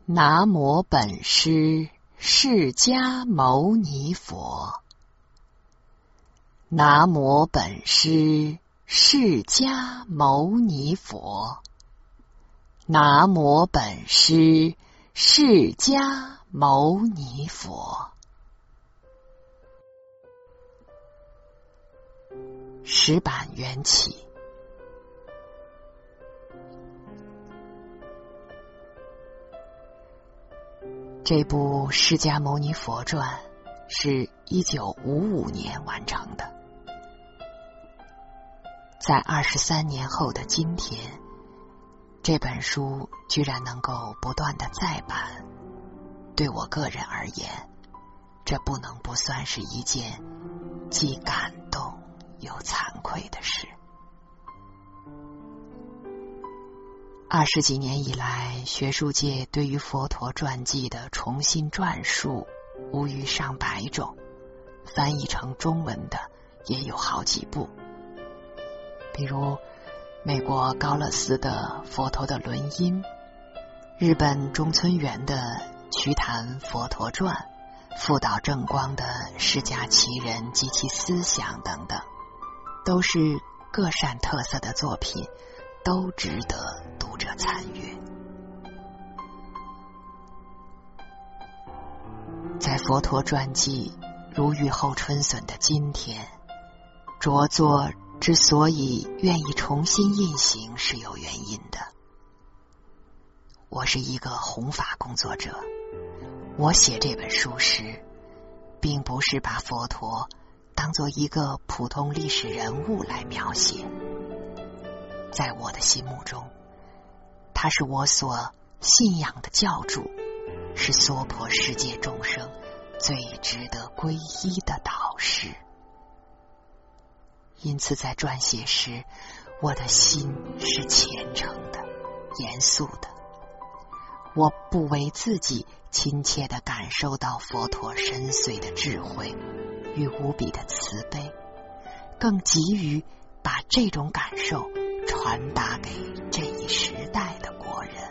南无本师释迦牟尼佛。南无本师释迦牟尼佛。南无本师释迦牟尼佛。石板缘起。这部《释迦牟尼佛传》是1955年完成的，在23年后的今天，这本书居然能够不断的再版，对我个人而言，这不能不算是一件既感动又惭愧的事。20几年以来，学术界对于佛陀传记的重新撰述无逾上百种，翻译成中文的也有好几部。比如美国高勒斯的《佛陀的论音》，日本中村元的《瞿昙佛陀传》，富岛正光的《释迦奇人及其思想》等等，都是各擅特色的作品，都值得读者参阅。在佛陀传记如雨后春笋的今天，着作之所以愿意重新印行是有原因的。我是一个弘法工作者，我写这本书时，并不是把佛陀当作一个普通历史人物来描写。在我的心目中，他是我所信仰的教主，是娑婆世界众生最值得皈依的导师。因此在撰写时，我的心是虔诚的、严肃的。我不为自己亲切地感受到佛陀深邃的智慧与无比的慈悲，更急于把这种感受传达给这一时代的国人。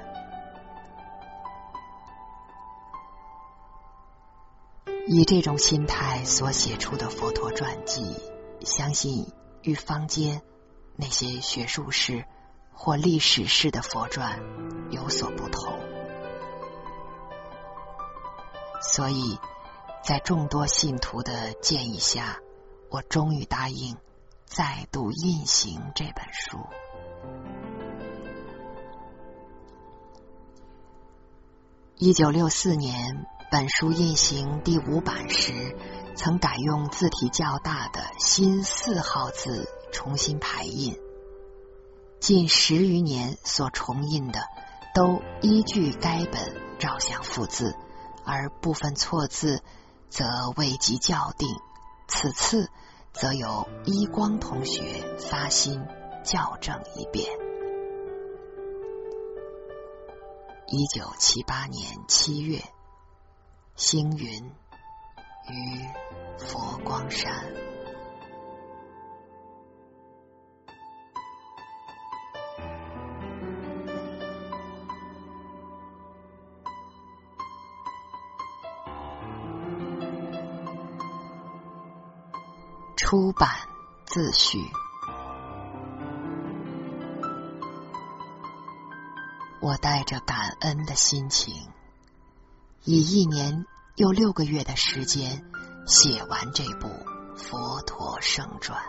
以这种心态所写出的佛陀传记，相信与坊间那些学术式或历史式的佛传有所不同。所以在众多信徒的建议下，我终于答应再度印行这本书。1964年本书印行第5版时，曾改用字体较大的新4号字重新排印，近10余年所重印的都依据该本照相复字，而部分错字则未及校订，此次则由依光同学发心校正一遍。1978年7月，星云于佛光山。出版自序。我带着感恩的心情，以1年又6个月的时间写完这部佛陀圣传。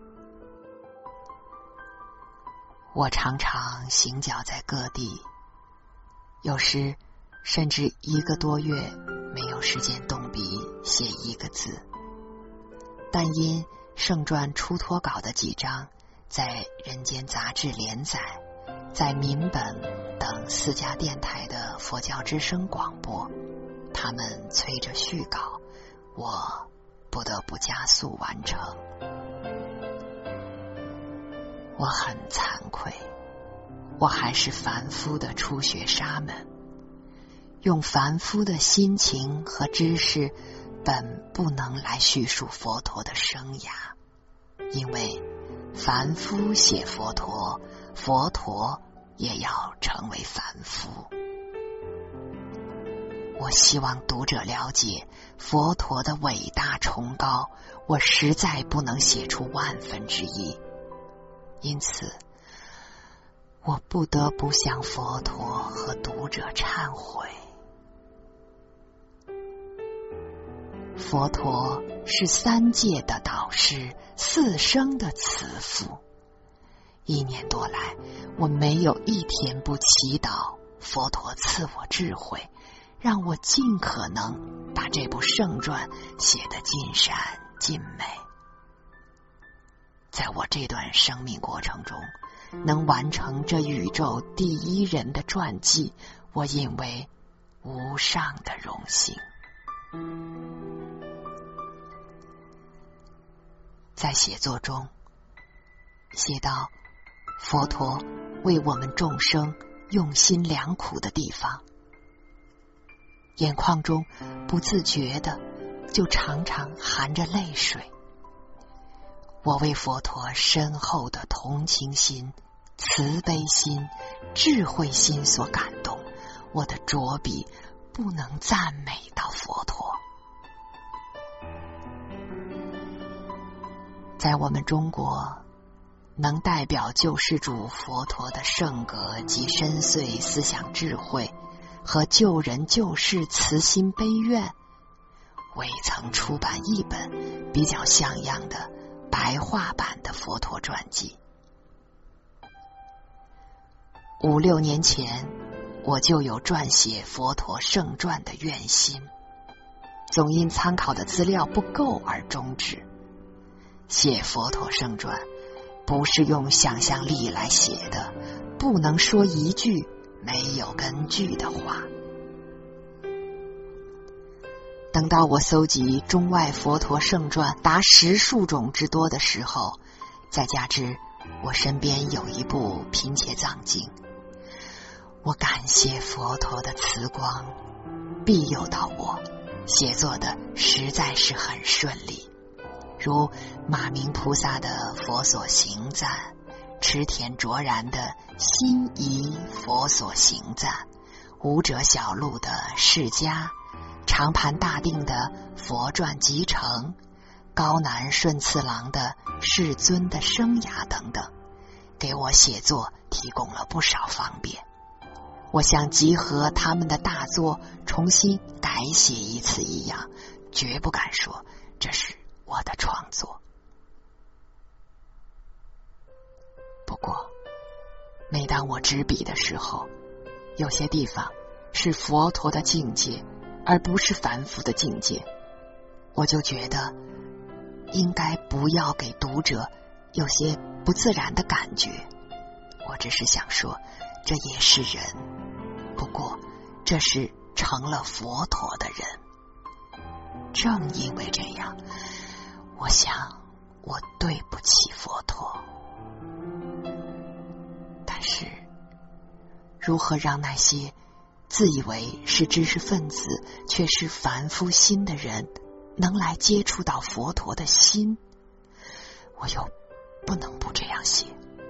我常常行脚在各地，有时甚至1个多月没有时间动笔写1个字，但因圣传出脱稿的几章在人间杂志连载，在民本等4家电台的佛教之声广播，他们催着续稿，我不得不加速完成。我很惭愧，我还是凡夫的初学沙门，用凡夫的心情和知识本不能来叙述佛陀的生涯，因为凡夫写佛陀，佛陀也要成为凡夫。 我希望读者了解佛陀的伟大崇高，我实在不能写出1/1000，因此我不得不向佛陀和读者忏悔。佛陀是3界的导师，4生的慈父。1年多来，我没有一天不祈祷佛陀赐我智慧，让我尽可能把这部圣传写得尽善尽美。在我这段生命过程中，能完成这宇宙第1人的传记，我引为无上的荣幸。在写作中写到佛陀为我们众生用心良苦的地方，眼眶中不自觉的就常常含着泪水。我为佛陀深厚的同情心、慈悲心、智慧心所感动，我的着笔不能赞美到佛陀。在我们中国，能代表救世主佛陀的圣格及深邃思想智慧和救人救世慈心悲愿，未曾出版一本比较像样的白话版的佛陀传记。5、6年前，我就有撰写佛陀圣传的愿心，总因参考的资料不够而终止。写佛陀圣传不是用想象力来写的，不能说一句没有根据的话。等到我搜集中外佛陀圣传达10数种之多的时候，再加之我身边有一部贫且藏经，我感谢佛陀的慈光庇佑到我，写作的实在是很顺利。如马明菩萨的佛所行赞，池田卓然的心仪佛所行赞，武者小路的释迦，长盘大定的佛传集成，高南顺次郎的世尊的生涯等等，给我写作提供了不少方便。我想集合他们的大作重新改写一次一样，绝不敢说这是我的创作。不过每当我执笔的时候，有些地方是佛陀的境界而不是凡夫的境界，我就觉得应该不要给读者有些不自然的感觉。我只是想说，这也是人，不过这是成了佛陀的人。正因为这样，我想我对不起佛陀。但是如何让那些自以为是知识分子却是凡夫心的人能来接触到佛陀的心，我又不能不这样写。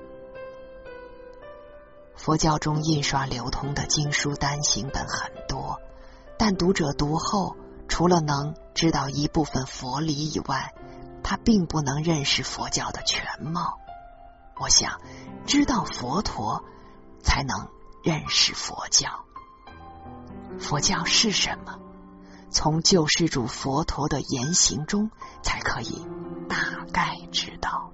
佛教中印刷流通的经书单行本很多，但读者读后除了能知道一部分佛理以外，他并不能认识佛教的全貌。我想知道佛陀才能认识佛教。佛教是什么？从救世主佛陀的言行中才可以大概知道。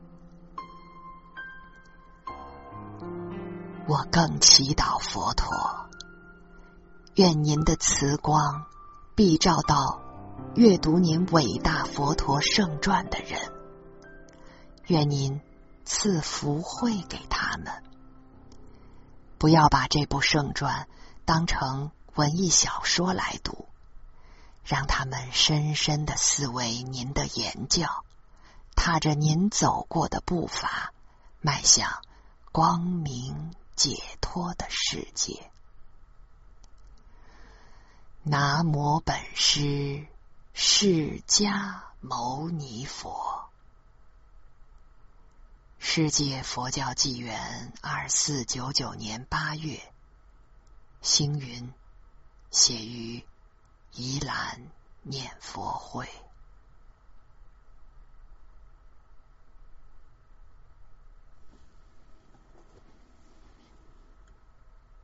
我更祈祷佛陀，愿您的慈光必照到阅读您伟大佛陀圣传的人，愿您赐福慧给他们，不要把这部圣传当成文艺小说来读，让他们深深地思维您的言教，踏着您走过的步伐，迈向光明解脱的世界。南无本师释迦牟尼佛。世界佛教纪元2499年8月，星云写于宜兰念佛会。